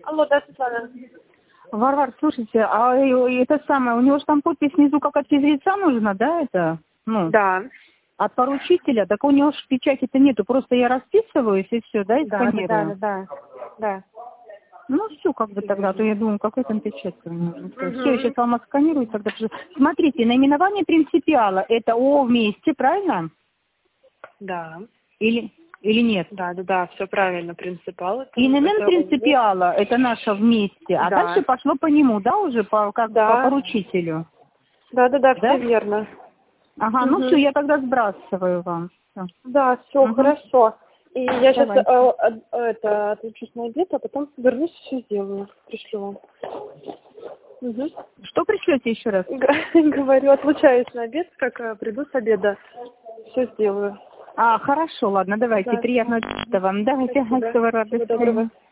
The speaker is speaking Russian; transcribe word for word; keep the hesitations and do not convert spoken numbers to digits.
Алло, да, Светлана. Варвар, слушайте, а э, это самое, у него же там подпись внизу как от физлица нужна, да, это? Ну, Да. от поручителя, так у него же печати-то нету, просто я расписываюсь и все, да, и Да, да, сканирую. да, да, да. Ну, все как бы тогда, а то я думаю, какой там печать нужен. Все, я сейчас Угу. вам отсканирую тогда. Смотрите, наименование принципиала, это О вместе, правильно? Да. Или, или нет? Да, да, да, все правильно, принципал. Это, ИНН это ОВ. принципиала, это наше вместе, а Да. дальше пошло по нему, да, уже по, как по Да. поручителю, Да, да, да, все да? верно. Ага, ну все, Угу. я тогда сбрасываю вам. Всё. Да, все Угу. хорошо. И я сейчас Давайте. это отключусь на обед, а потом вернусь, все сделаю. Пришлю вам. Угу. Что пришлете еще раз? Говорю, отлучаюсь на обед, как э, приду с обеда, все сделаю. А, хорошо, ладно, давайте, Да, приятного всё. аппетита вам. Давайте, Спасибо. всего рада. Всего доброго.